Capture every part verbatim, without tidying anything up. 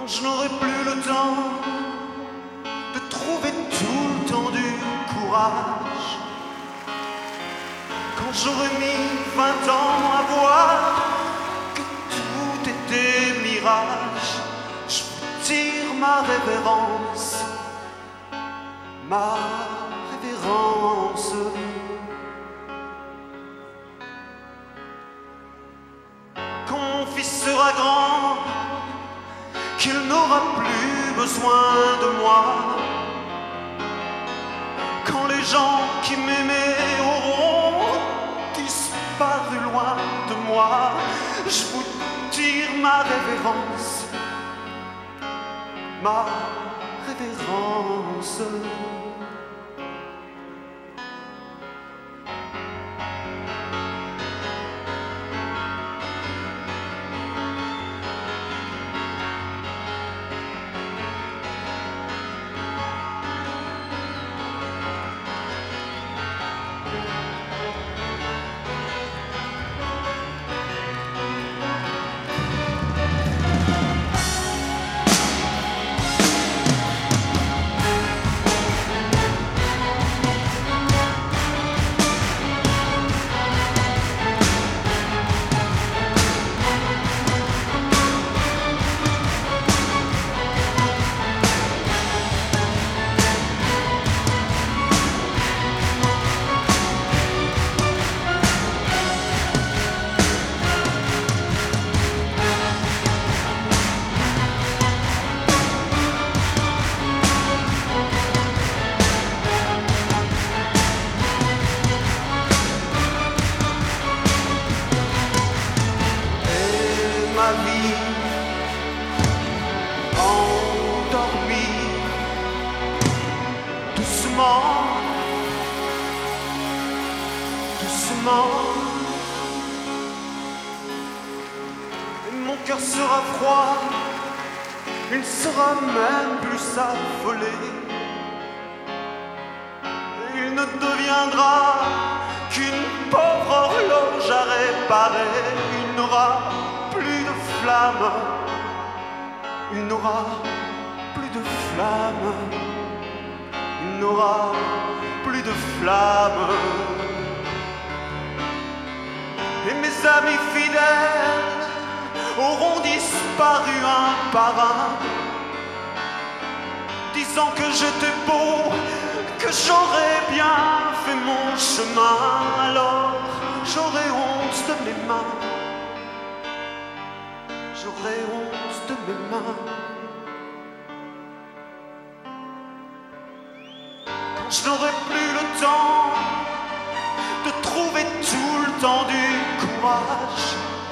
quand je n'aurai plus le temps de trouver tout le temps du courage, quand j'aurai mis vingt ans à voir que tout était mirage, je vous tire ma révérence, ma révérence. Quand mon fils sera grand, qu'il n'aura plus besoin de moi, quand les gens qui m'aimaient auront disparu loin de moi, je vous tire ma révérence, ma révérence. Ma vie endormie, doucement, doucement, et mon cœur sera froid, il ne sera même plus affolé, il ne deviendra qu'une pauvre horloge à réparer, il n'aura plus de flamme, il n'aura plus de flamme, il n'aura plus de flamme. Et mes amis fidèles auront disparu un par un, disant que j'étais beau, que j'aurais bien fait mon chemin, alors j'aurais honte de mes mains, j'aurais honte de mes mains. Quand je n'aurai plus le temps de trouver tout le temps du courage,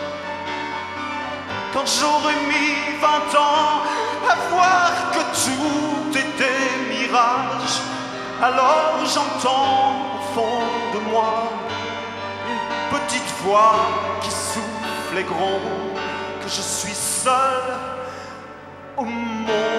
quand j'aurai mis vingt ans à voir que tout était mirage, alors j'entends au fond de moi une petite voix qui souffle et gronde que je suis seul au monde.